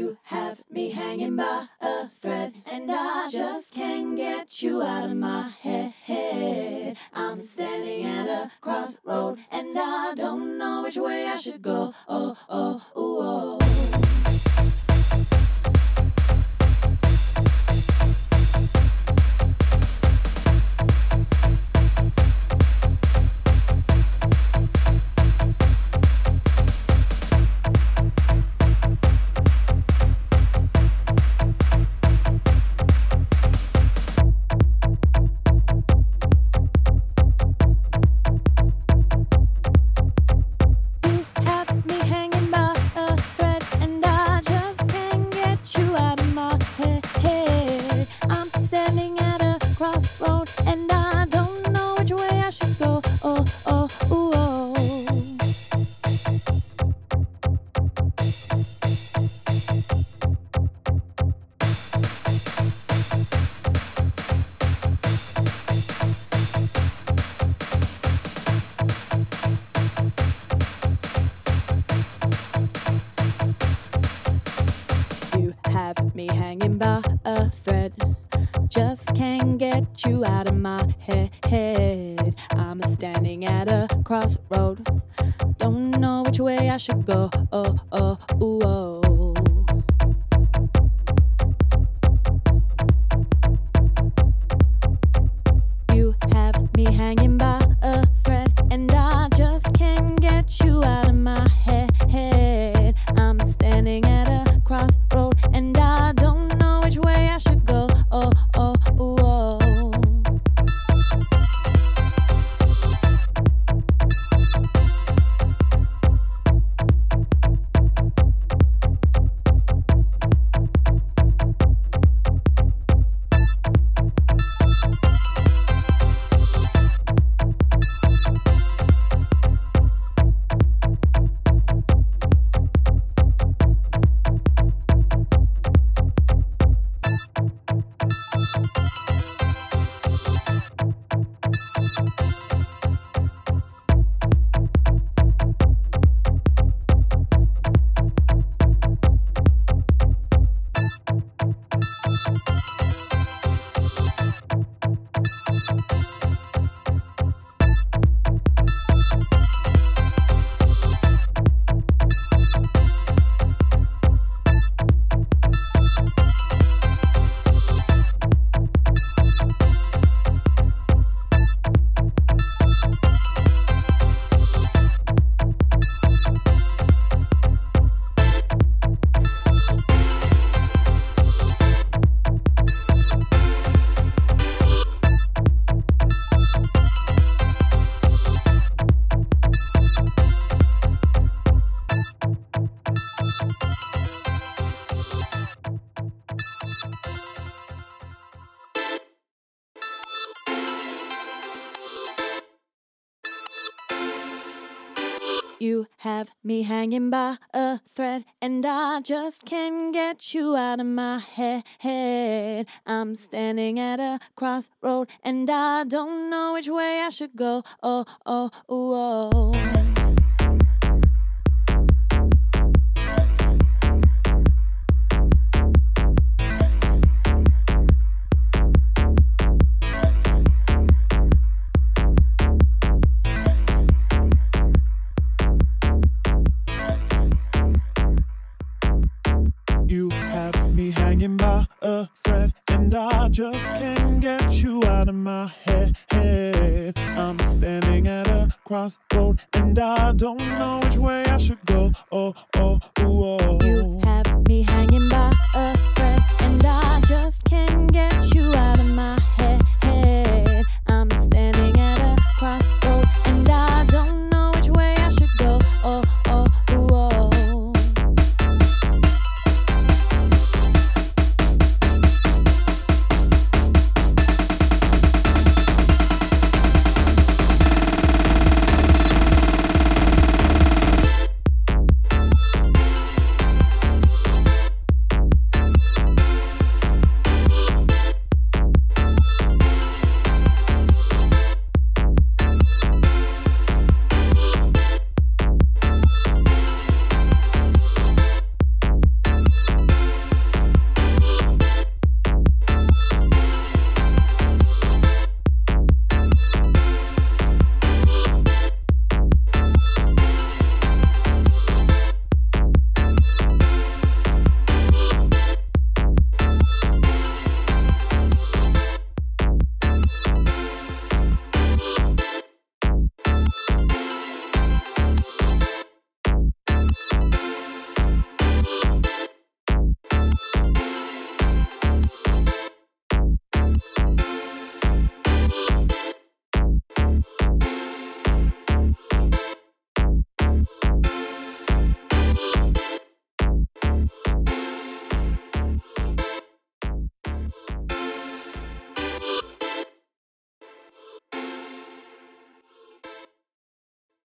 You have me hanging by a thread, and I just can't get you out of my head. I'm standing at a crossroad, and I don't know which way I should go. Oh, oh, ooh, oh. Me hanging by a thread, just can't get you out of my head. I'm standing at a crossroad, don't know which way I should go. Oh, oh, ooh, oh. You have me hanging by a thread, and I just can't get you out of my head. I'm standing at a crossroad, and I don't know which way I should go. Oh, oh, ooh, oh. You have me hanging by a thread, and I just can't get you out of my head. I'm standing at a crossroad, and I don't know which way I should go. Oh, oh, ooh, oh. You have me hanging by a thread, and I just can't get you out of my head. I'm standing at a crossroad, and I don't know